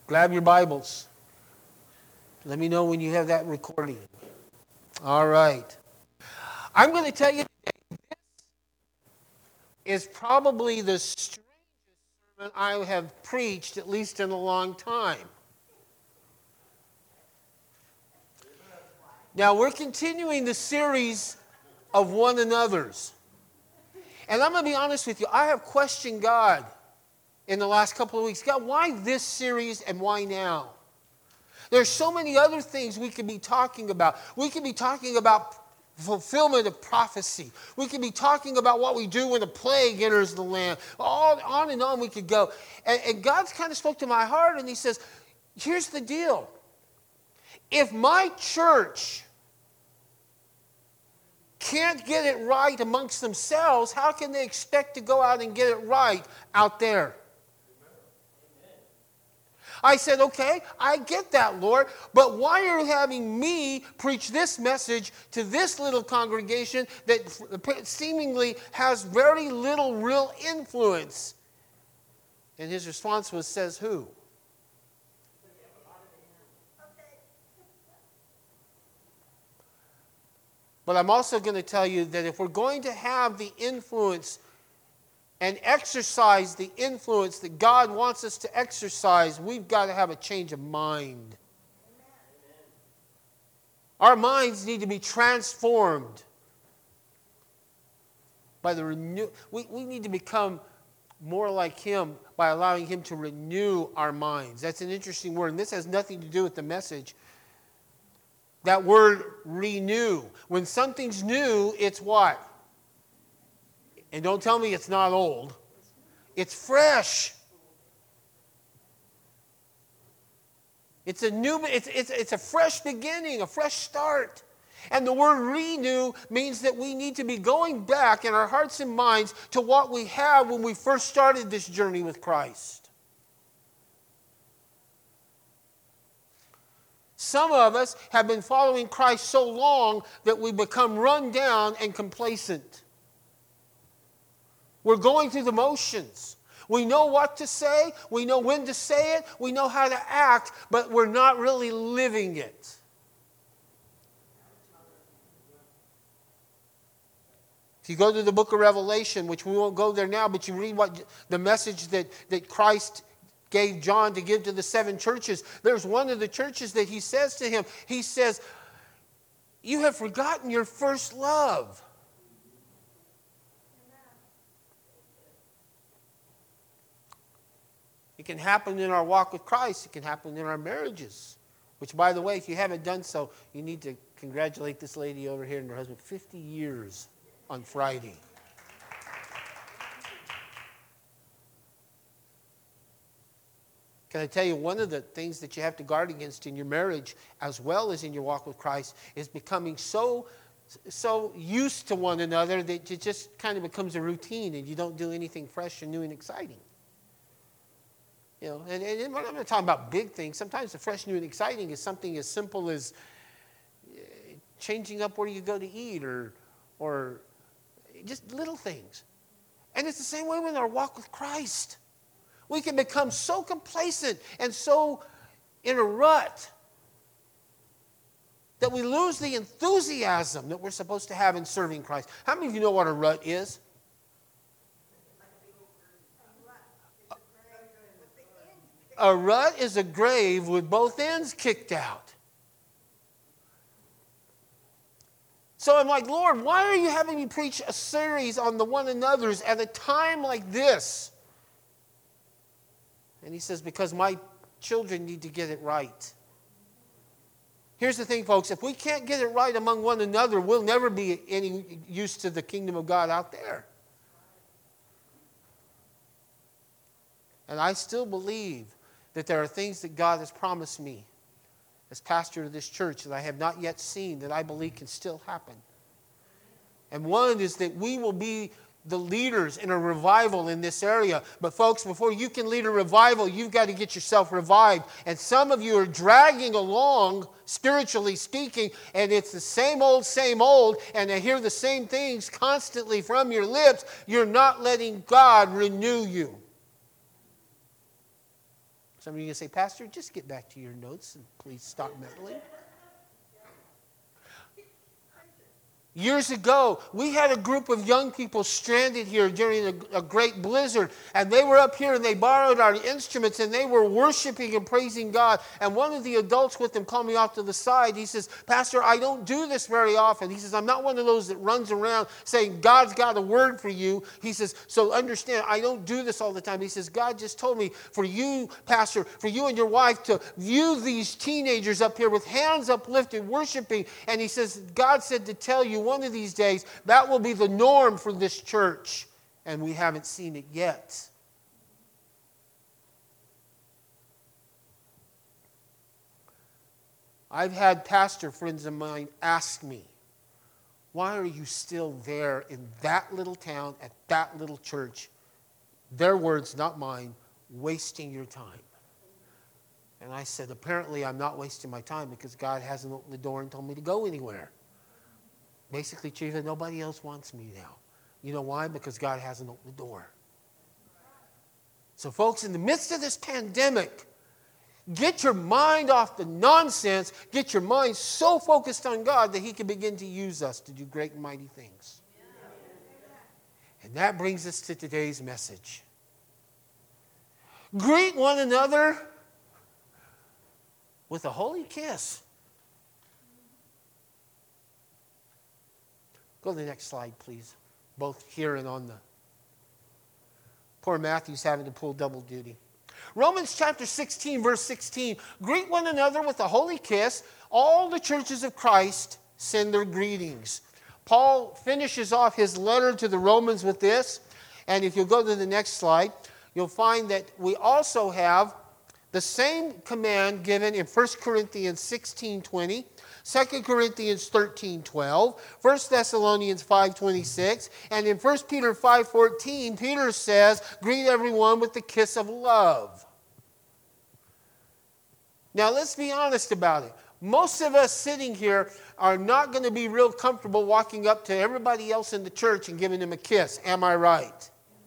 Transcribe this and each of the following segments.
Grab your Bibles. Let me know when you have that recording. All right. I'm going to tell you today, this is probably the strangest sermon I have preached, at least in a long time. Now, we're continuing the series of one another's. And I'm going to be honest with you, I have questioned God in the last couple of weeks. God, why this series and why now? There's so many other things we could be talking about. We could be talking about fulfillment of prophecy. We could be talking about what we do when a plague enters the land. All on and on we could go. And God's kind of spoke to my heart and he says, here's the deal. If my church can't get it right amongst themselves, how can they expect to go out and get it right out there? I said, okay, I get that, Lord, but why are you having me preach this message to this little congregation that seemingly has very little real influence? And his response was, says who? But I'm also going to tell you that if we're going to have the influence and exercise the influence that God wants us to exercise, we've got to have a change of mind. Our minds need to be transformed by the renew. We need to become more like Him by allowing Him to renew our minds. That's an interesting word, and this has nothing to do with the message. That word renew. When something's new, it's what? And don't tell me it's not old. It's fresh. It's a fresh beginning, a fresh start. And the word renew means that we need to be going back in our hearts and minds to what we had when we first started this journey with Christ. Some of us have been following Christ so long that we become run down and complacent. We're going through the motions. We know what to say. We know when to say it. We know how to act, but we're not really living it. If you go to the book of Revelation, which we won't go there now, but you read what the message that Christ gave John to give to the 7 churches. There's one of the churches that he says to him, he says, you have forgotten your first love. It can happen in our walk with Christ. It can happen in our marriages. Which, by the way, if you haven't done so, you need to congratulate this lady over here and her husband. 50 years on Friday. Can I tell you, one of the things that you have to guard against in your marriage, as well as in your walk with Christ, is becoming so used to one another that it just kind of becomes a routine and you don't do anything fresh and new and exciting. You know, and I'm not talking about big things. Sometimes the fresh, new, and exciting is something as simple as changing up where you go to eat or just little things. And it's the same way with our walk with Christ. We can become so complacent and so in a rut that we lose the enthusiasm that we're supposed to have in serving Christ. How many of you know what a rut is? A rut is a grave with both ends kicked out. So I'm like, Lord, why are you having me preach a series on the one another's at a time like this? And he says, because my children need to get it right. Here's the thing, folks. If we can't get it right among one another, we'll never be any use to the kingdom of God out there. And I still believe that there are things that God has promised me as pastor of this church that I have not yet seen that I believe can still happen. And one is that we will be the leaders in a revival in this area. But folks, before you can lead a revival, you've got to get yourself revived. And some of you are dragging along, spiritually speaking, and it's the same old, and to hear the same things constantly from your lips. You're not letting God renew you. Some of you are going to say, Pastor, just get back to your notes and please stop meddling. Years ago, we had a group of young people stranded here during a great blizzard, and they were up here and they borrowed our instruments and they were worshiping and praising God. And one of the adults with them called me off to the side. He says, Pastor, I don't do this very often. He says, I'm not one of those that runs around saying, God's got a word for you. He says, so understand, I don't do this all the time. He says, God just told me for you, Pastor, for you and your wife to view these teenagers up here with hands uplifted, worshiping. And he says, God said to tell you, one of these days, that will be the norm for this church. And we haven't seen it yet. I've had pastor friends of mine ask me, why are you still there in that little town, at that little church? Their words, not mine, wasting your time. And I said, apparently I'm not wasting my time because God hasn't opened the door and told me to go anywhere. Basically, Chief, nobody else wants me now. You know why? Because God hasn't opened the door. So, folks, in the midst of this pandemic, get your mind off the nonsense. Get your mind so focused on God that He can begin to use us to do great and mighty things. And that brings us to today's message. Greet one another with a holy kiss. Go to the next slide, please. Both here and on the... Poor Matthew's having to pull double duty. Romans chapter 16, verse 16. Greet one another with a holy kiss. All the churches of Christ send their greetings. Paul finishes off his letter to the Romans with this. And if you'll go to the next slide, you'll find that we also have the same command given in 1 Corinthians 16:20. 2 Corinthians 13:12, 1 Thessalonians 5:26, and in 1 Peter 5:14, Peter says, greet everyone with the kiss of love. Now, let's be honest about it. Most of us sitting here are not going to be real comfortable walking up to everybody else in the church and giving them a kiss. Am I right?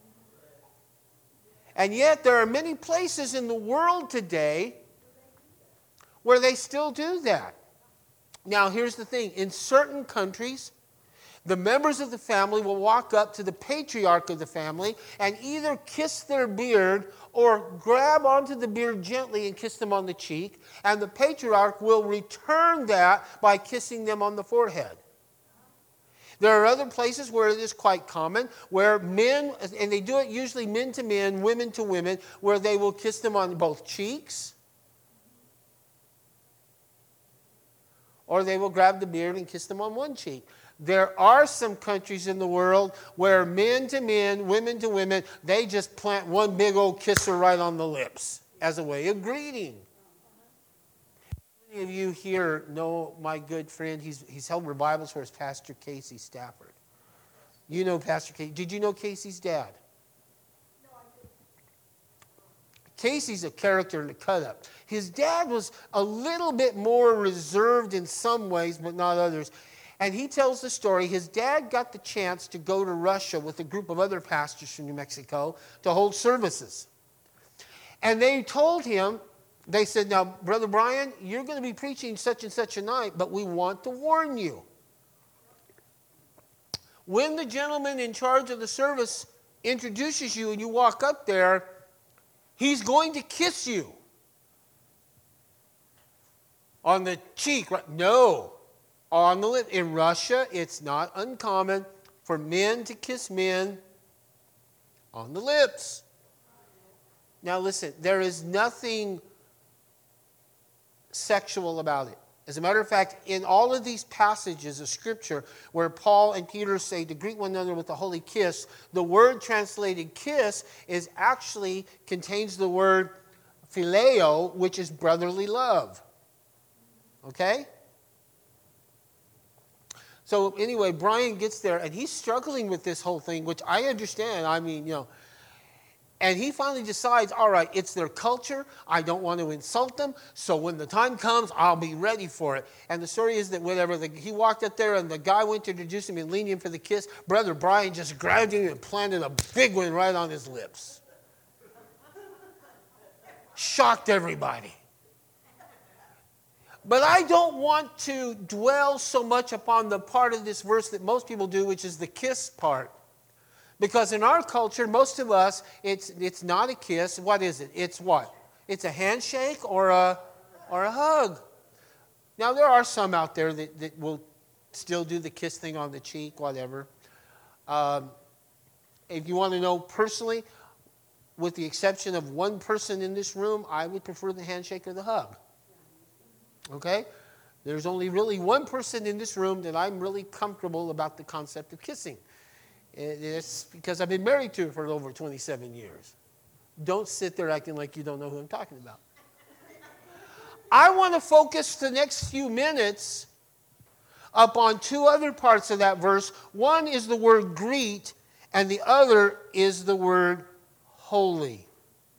And yet, there are many places in the world today where they still do that. Now, here's the thing. In certain countries, the members of the family will walk up to the patriarch of the family and either kiss their beard or grab onto the beard gently and kiss them on the cheek. And the patriarch will return that by kissing them on the forehead. There are other places where it is quite common, where men, and they do it usually men to men, women to women, where they will kiss them on both cheeks, or they will grab the beard and kiss them on one cheek. There are some countries in the world where men to men, women to women, they just plant one big old kisser right on the lips as a way of greeting. Many of you here know my good friend. He's held revivals for us, Pastor Casey Stafford. You know Pastor Casey. Did you know Casey's dad? No, I didn't. Casey's a character in the cut-up. His dad was a little bit more reserved in some ways, but not others. And he tells the story. His dad got the chance to go to Russia with a group of other pastors from New Mexico to hold services. And they told him, they said, now, Brother Brian, you're going to be preaching such and such a night, but we want to warn you. When the gentleman in charge of the service introduces you and you walk up there, he's going to kiss you on the cheek. Right? No, on the lip. In Russia, it's not uncommon for men to kiss men on the lips. Now listen, there is nothing sexual about it. As a matter of fact, in all of these passages of Scripture where Paul and Peter say to greet one another with a holy kiss, the word translated kiss is actually contains the word phileo, which is brotherly love. Okay? So anyway, Brian gets there and he's struggling with this whole thing, which I understand. I mean, and he finally decides, all right, it's their culture. I don't want to insult them. So when the time comes, I'll be ready for it. And the story is that he walked up there and the guy went to introduce him and lean in for the kiss. Brother Brian just grabbed him and planted a big one right on his lips. shocked everybody. But I don't want to dwell so much upon the part of this verse that most people do, which is the kiss part. Because in our culture, most of us, it's not a kiss. What is it? It's what? It's a handshake or a hug. Now, there are some out there that will still do the kiss thing on the cheek, whatever. If you want to know personally, with the exception of one person in this room, I would prefer the handshake or the hug. Okay? There's only really one person in this room that I'm really comfortable about the concept of kissing. It's because I've been married to her for over 27 years. Don't sit there acting like you don't know who I'm talking about. I want to focus the next few minutes upon two other parts of that verse. One is the word greet, and the other is the word holy.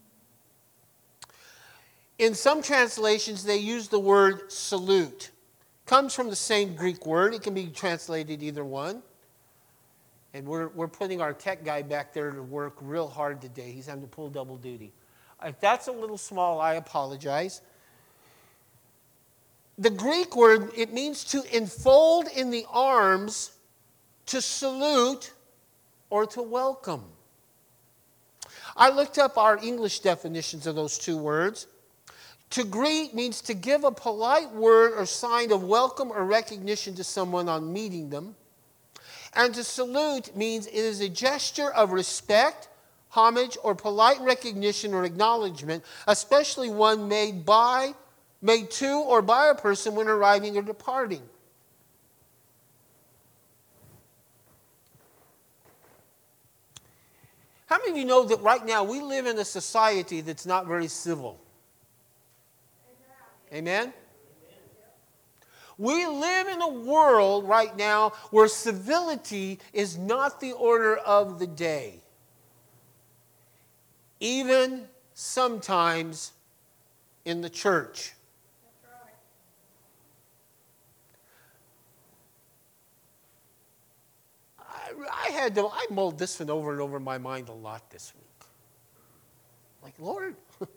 In some translations, they use the word salute. Comes from the same Greek word. It can be translated either one. And we're putting our tech guy back there to work real hard today. He's having to pull double duty. If that's a little small, I apologize. The Greek word, it means to enfold in the arms, to salute, or to welcome. I looked up our English definitions of those two words. To greet means to give a polite word or sign of welcome or recognition to someone on meeting them. And to salute means it is a gesture of respect, homage, or polite recognition or acknowledgement, especially one made to or by a person when arriving or departing. How many of you know that right now we live in a society that's not very civil? Amen? We live in a world right now where civility is not the order of the day. Even sometimes in the church. I mulled this one over and over in my mind a lot this week. Like, Lord,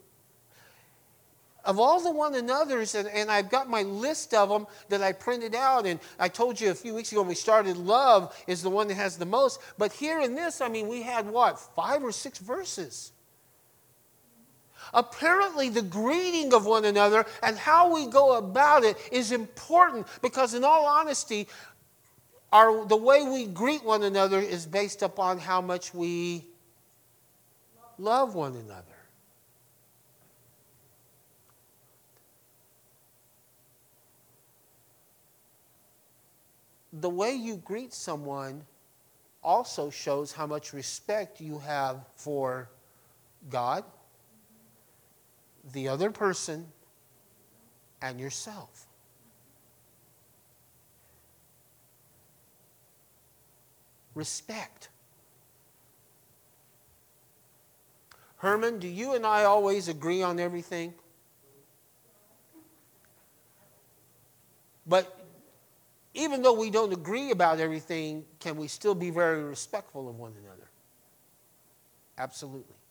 of all the one another's, and I've got my list of them that I printed out, and I told you a few weeks ago when we started, love is the one that has the most. But here in this, we had 5 or 6 verses. Apparently, the greeting of one another and how we go about it is important because, in all honesty, the way we greet one another is based upon how much we love one another. The way you greet someone also shows how much respect you have for God, the other person, and yourself. Respect. Herman, do you and I always agree on everything? But even though we don't agree about everything, can we still be very respectful of one another? Absolutely.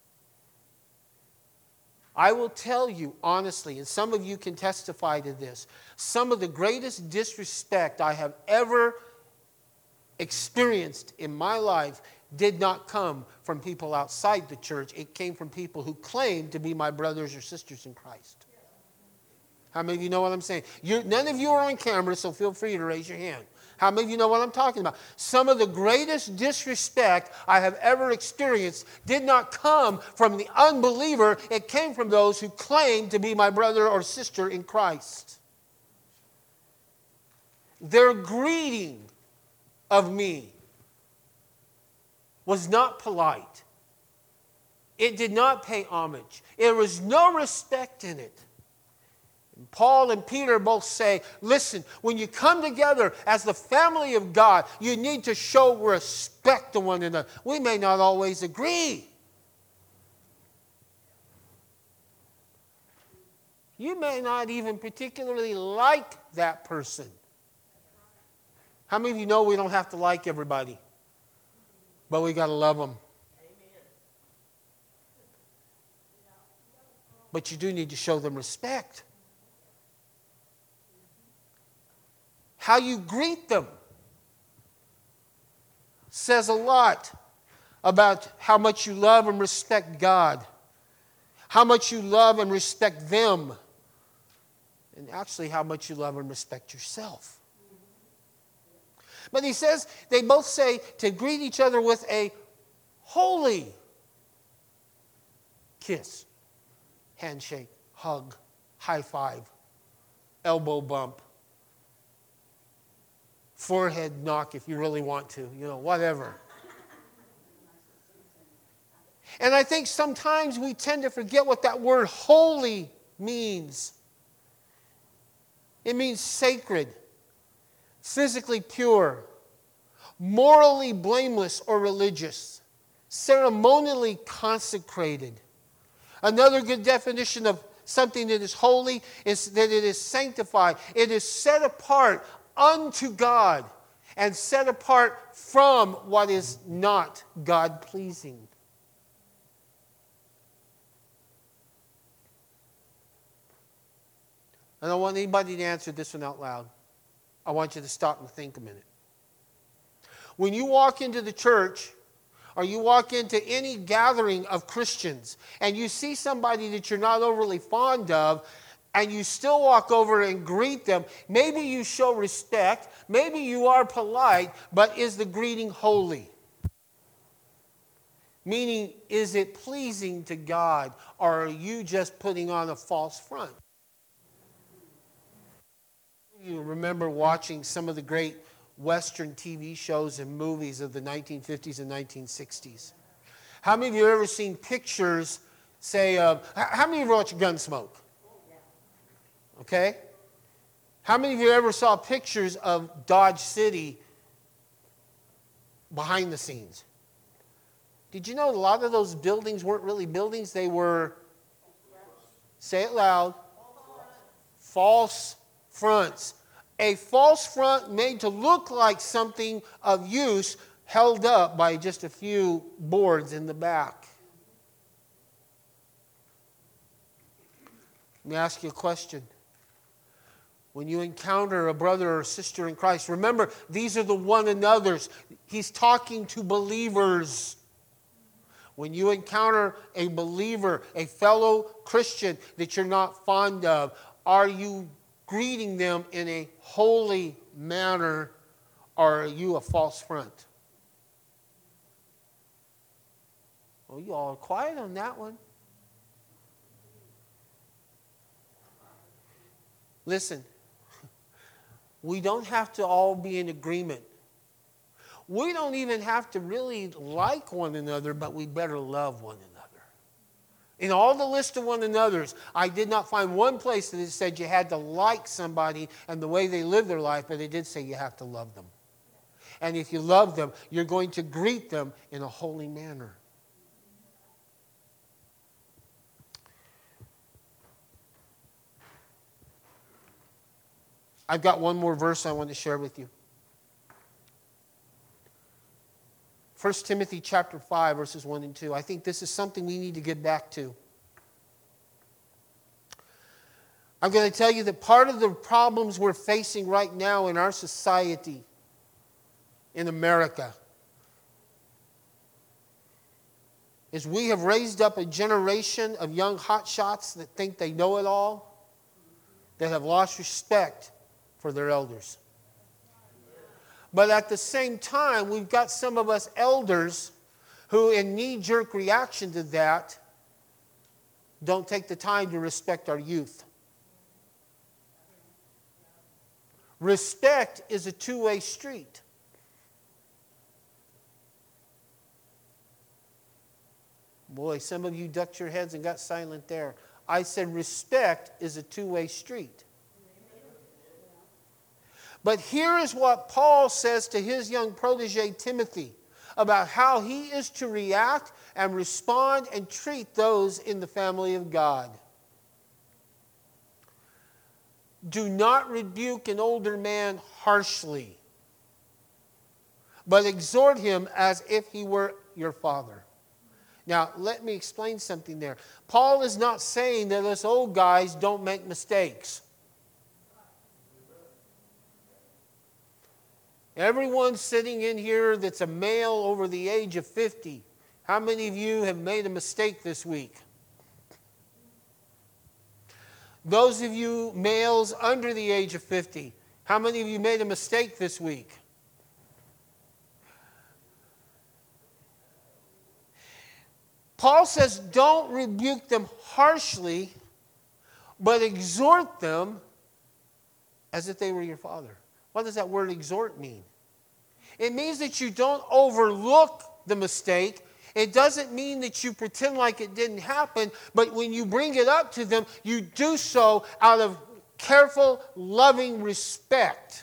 I will tell you honestly, and some of you can testify to this, some of the greatest disrespect I have ever experienced in my life did not come from people outside the church. It came from people who claimed to be my brothers or sisters in Christ. How many of you know what I'm saying? None of you are on camera, so feel free to raise your hand. How many of you know what I'm talking about? Some of the greatest disrespect I have ever experienced did not come from the unbeliever. It came from those who claimed to be my brother or sister in Christ. Their greeting of me was not polite. It did not pay homage. There was no respect in it. Paul and Peter both say, listen, when you come together as the family of God, you need to show respect to one another. We may not always agree. You may not even particularly like that person. How many of you know we don't have to like everybody? But we got to love them. but you do need to show them respect. How you greet them says a lot about how much you love and respect God, how much you love and respect them, and actually how much you love and respect yourself. But he says, they both say to greet each other with a holy kiss, handshake, hug, high five, elbow bump, forehead knock if you really want to, whatever. And I think sometimes we tend to forget what that word holy means. It means sacred, physically pure, morally blameless or religious, ceremonially consecrated. Another good definition of something that is holy is that it is sanctified. It is set apart unto God and set apart from what is not God-pleasing. I don't want anybody to answer this one out loud. I want you to stop and think a minute. When you walk into the church, or you walk into any gathering of Christians, and you see somebody that you're not overly fond of, and you still walk over and greet them, maybe you show respect, maybe you are polite, but is the greeting holy? Meaning, is it pleasing to God, or are you just putting on a false front? You remember watching some of the great Western TV shows and movies of the 1950s and 1960s. How many of you have ever seen pictures, say, of, how many of you watched Gunsmoke? Okay? How many of you ever saw pictures of Dodge City behind the scenes? Did you know a lot of those buildings weren't really buildings? They were, say it loud, false fronts. A false front made to look like something of use, held up by just a few boards in the back. Let me ask you a question. When you encounter a brother or sister in Christ, remember, these are the one another's. He's talking to believers. When you encounter a believer, a fellow Christian that you're not fond of, are you greeting them in a holy manner, or are you a false front? Oh, you all are quiet on that one. Listen, we don't have to all be in agreement. We don't even have to really like one another, but we better love one another. In all the list of one another's, I did not find one place that it said you had to like somebody and the way they live their life, but it did say you have to love them. And if you love them, you're going to greet them in a holy manner. I've got one more verse I want to share with you. 1 Timothy chapter 5, verses 1 and 2. I think this is something we need to get back to. I'm going to tell you that part of the problems we're facing right now in our society, in America, is we have raised up a generation of young hotshots that think they know it all, that have lost respect for their elders. But at the same time, we've got some of us elders who, in knee-jerk reaction to that, don't take the time to respect our youth. Respect is a two-way street. Boy, some of you ducked your heads and got silent there. I said respect is a two-way street. But here is what Paul says to his young protege Timothy about how he is to react and respond and treat those in the family of God. Do not rebuke an older man harshly, but exhort him as if he were your father. Now, let me explain something there. Paul is not saying that us old guys don't make mistakes. Everyone sitting in here that's a male over the age of 50, how many of you have made a mistake this week? Those of you males under the age of 50, how many of you made a mistake this week? Paul says, don't rebuke them harshly, but exhort them as if they were your father. What does that word exhort mean? It means that you don't overlook the mistake. It doesn't mean that you pretend like it didn't happen, but when you bring it up to them, you do so out of careful, loving respect.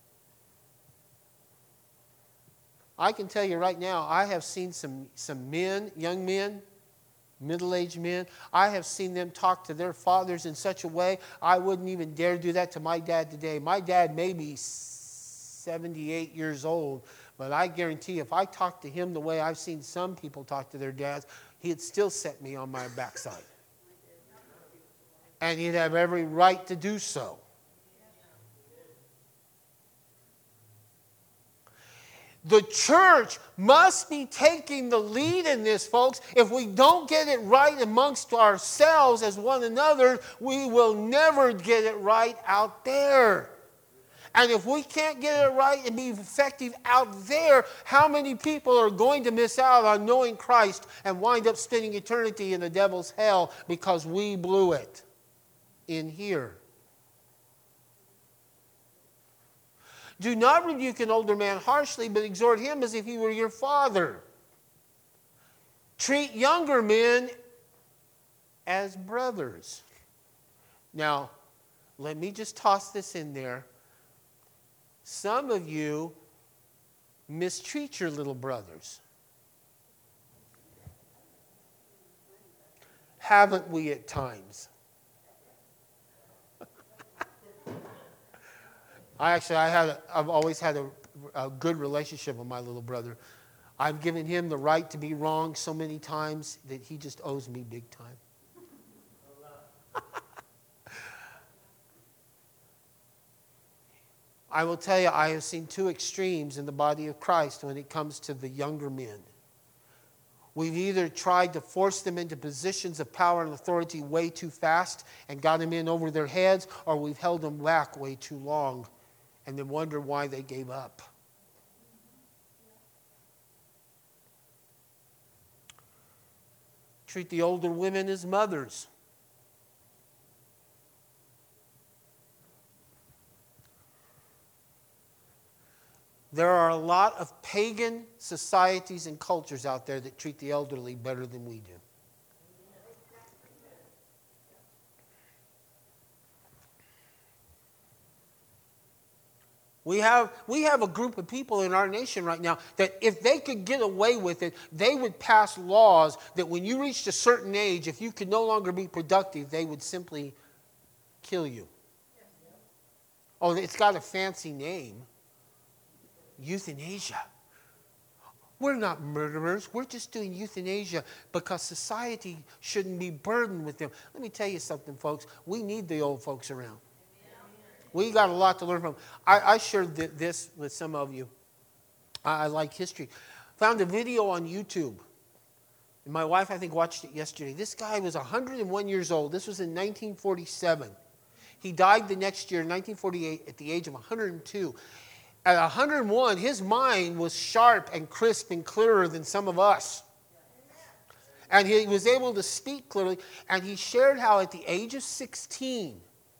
I can tell you right now, I have seen some men, young men, middle-aged men, I have seen them talk to their fathers in such a way, I wouldn't even dare do that to my dad today. My dad may be 78 years old, but I guarantee if I talked to him the way I've seen some people talk to their dads, he'd still set me on my backside. And he'd have every right to do so. The church must be taking the lead in this, folks. If we don't get it right amongst ourselves as one another, we will never get it right out there. And if we can't get it right and be effective out there, how many people are going to miss out on knowing Christ and wind up spending eternity in the devil's hell because we blew it in here? Do not rebuke an older man harshly, but exhort him as if he were your father. Treat younger men as brothers. Now, let me just toss this in there. Some of you mistreat your little brothers. Haven't we at times? I've always had a good relationship with my little brother. I've given him the right to be wrong so many times that he just owes me big time. I will tell you, I have seen two extremes in the body of Christ when it comes to the younger men. We've either tried to force them into positions of power and authority way too fast and got them in over their heads, or we've held them back way too long and then wonder why they gave up. Treat the older women as mothers. There are a lot of pagan societies and cultures out there that treat the elderly better than we do. We have a group of people in our nation right now that if they could get away with it, they would pass laws that when you reached a certain age, if you could no longer be productive, they would simply kill you. Oh, it's got a fancy name. Euthanasia. We're not murderers. We're just doing euthanasia because society shouldn't be burdened with them. Let me tell you something, folks. We need the old folks around. We got a lot to learn from. I shared this with some of you. I like history. Found a video on YouTube. And my wife, I think, watched it yesterday. This guy was 101 years old. This was in 1947. He died the next year, in 1948, at the age of 102. At 101, his mind was sharp and crisp and clearer than some of us. And he was able to speak clearly. And he shared how at the age of 16,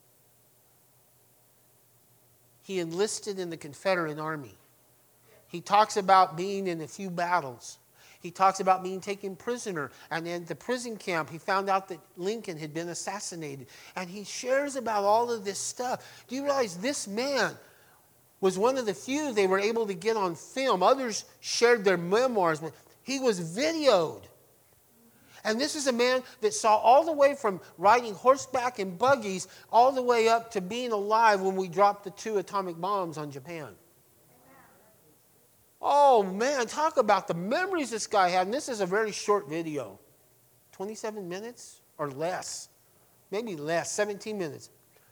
he enlisted in the Confederate Army. He talks about being in a few battles. He talks about being taken prisoner. And in the prison camp, he found out that Lincoln had been assassinated. And he shares about all of this stuff. Do you realize this man was one of the few they were able to get on film? Others shared their memoirs, but he was videoed. And this is a man that saw all the way from riding horseback and buggies all the way up to being alive when we dropped the 2 atomic bombs on Japan. Oh, man, talk about the memories this guy had. And this is a very short video. 27 minutes or less. Maybe less, 17 minutes.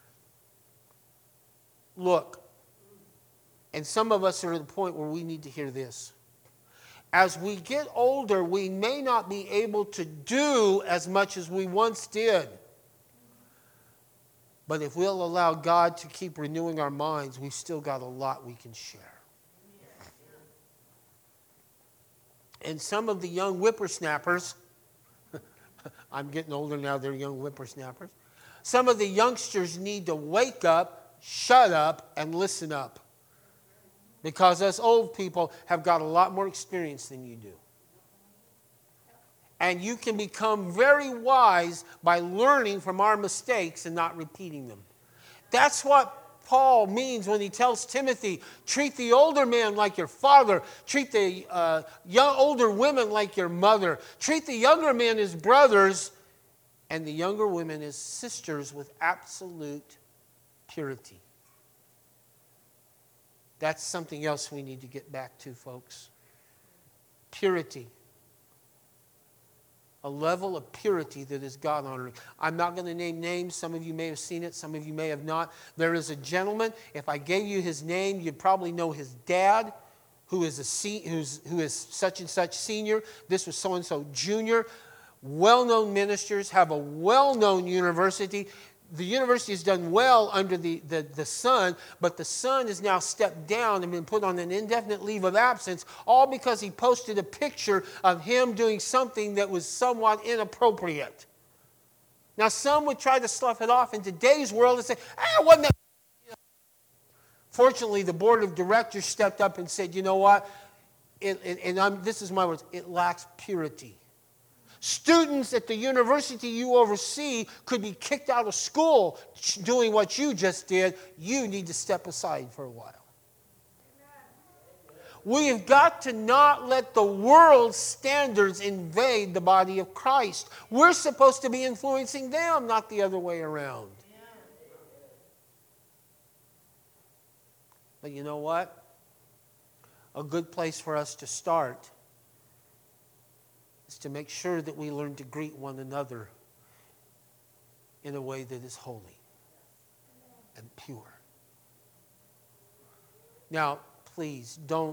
Look, and some of us are at the point where we need to hear this. As we get older, we may not be able to do as much as we once did. But if we'll allow God to keep renewing our minds, we've still got a lot we can share. And some of the young whippersnappers, I'm getting older now, they're young whippersnappers. Some of the youngsters need to wake up, shut up, and listen up. Because us old people have got a lot more experience than you do. And you can become very wise by learning from our mistakes and not repeating them. That's what Paul means when he tells Timothy, treat the older man like your father. Treat the older women like your mother. Treat the younger men as brothers and the younger women as sisters with absolute purity. That's something else we need to get back to, folks. Purity. A level of purity that is God-honoring. I'm not going to name names. Some of you may have seen it. Some of you may have not. There is a gentleman. If I gave you his name, you'd probably know his dad, who is such and such senior. This was so-and-so junior. Well-known ministers, have a well-known university. The university has done well under the son, but the son has now stepped down and been put on an indefinite leave of absence, all because he posted a picture of him doing something that was somewhat inappropriate. Now, some would try to slough it off in today's world and say, wasn't that... Fortunately, the board of directors stepped up and said, you know what? This is my words, it lacks purity. Students at the university you oversee could be kicked out of school doing what you just did. You need to step aside for a while. We have got to not let the world's standards invade the body of Christ. We're supposed to be influencing them, not the other way around. But you know what? A good place for us to start is to make sure that we learn to greet one another in a way that is holy and pure. Now, please don't...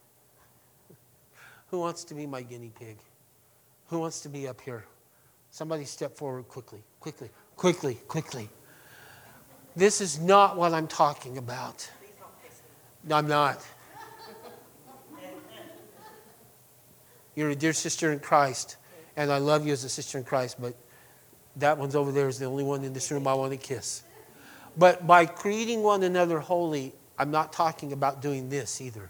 Who wants to be my guinea pig? Who wants to be up here? Somebody step forward quickly, quickly, quickly, quickly. This is not what I'm talking about. No, I'm not. You're a dear sister in Christ, and I love you as a sister in Christ, but that one's over there is the only one in this room I want to kiss. But by creating one another holy, I'm not talking about doing this either.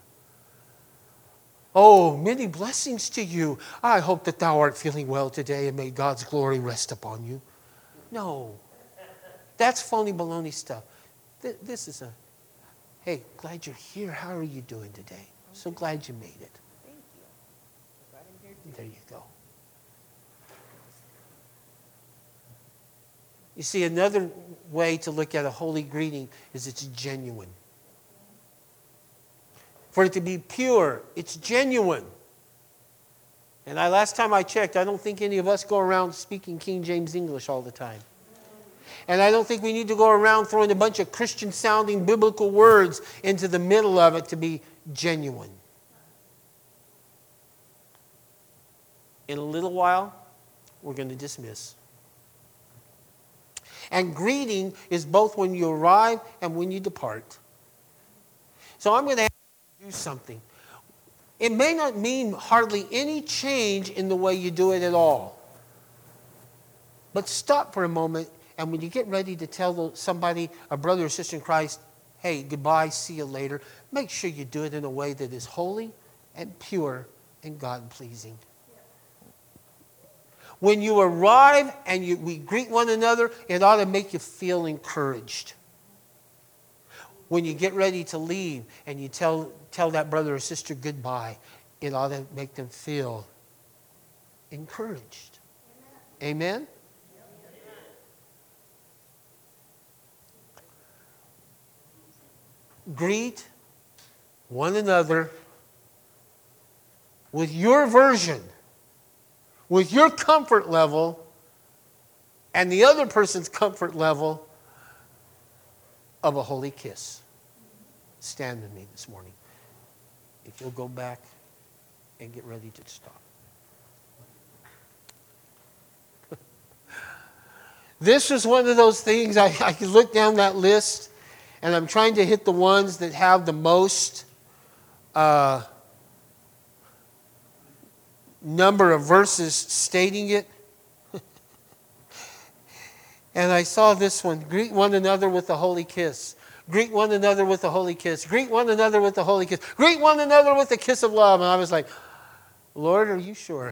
Oh, many blessings to you. I hope that thou art feeling well today, and may God's glory rest upon you. No, that's phony baloney stuff. This is hey, glad you're here. How are you doing today? So glad you made it. There you go. You see, another way to look at a holy greeting is it's genuine. For it to be pure, it's genuine. And last time I checked, I don't think any of us go around speaking King James English all the time. And I don't think we need to go around throwing a bunch of Christian-sounding biblical words into the middle of it to be genuine. In a little while, we're going to dismiss. And greeting is both when you arrive and when you depart. So I'm going to ask you to do something. It may not mean hardly any change in the way you do it at all. But stop for a moment, and when you get ready to tell somebody, a brother or sister in Christ, hey, goodbye, see you later, make sure you do it in a way that is holy and pure and God-pleasing. When you arrive and we greet one another, it ought to make you feel encouraged. When you get ready to leave and you tell that brother or sister goodbye, it ought to make them feel encouraged. Amen? Greet one another with your version, with your comfort level, and the other person's comfort level of a holy kiss. Stand with me this morning. If you'll go back and get ready to stop. This is one of those things, I look down that list, and I'm trying to hit the ones that have the most number of verses stating it. And I saw this one. Greet one another with a holy kiss. Greet one another with a holy kiss. Greet one another with a holy kiss. Greet one another with a kiss of love. And I was like, Lord, are you sure?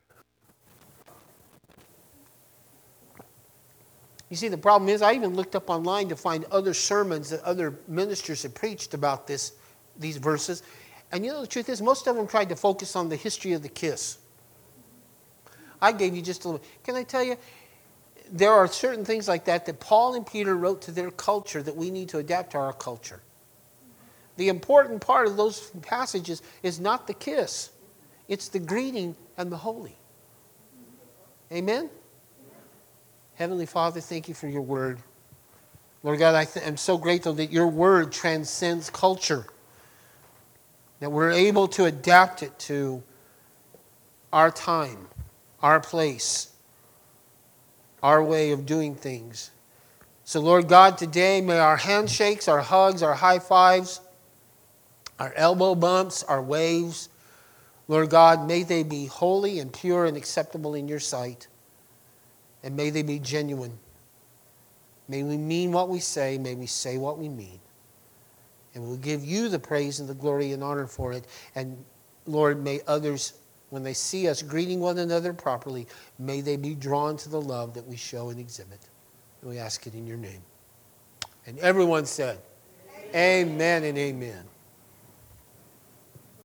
You see, the problem is I even looked up online to find other sermons that other ministers have preached about these verses. And you know, the truth is, most of them tried to focus on the history of the kiss. I gave you just a little. Can I tell you, there are certain things like that Paul and Peter wrote to their culture that we need to adapt to our culture. The important part of those passages is not the kiss. It's the greeting and the holy. Amen? Heavenly Father, thank you for your word. Lord God, I'm so grateful that your word transcends culture. That we're able to adapt it to our time, our place, our way of doing things. So Lord God, today may our handshakes, our hugs, our high fives, our elbow bumps, our waves, Lord God, may they be holy and pure and acceptable in your sight. And may they be genuine. May we mean what we say. May we say what we mean. And we'll give you the praise and the glory and honor for it. And Lord, may others, when they see us greeting one another properly, may they be drawn to the love that we show and exhibit. And we ask it in your name. And everyone said, amen and amen.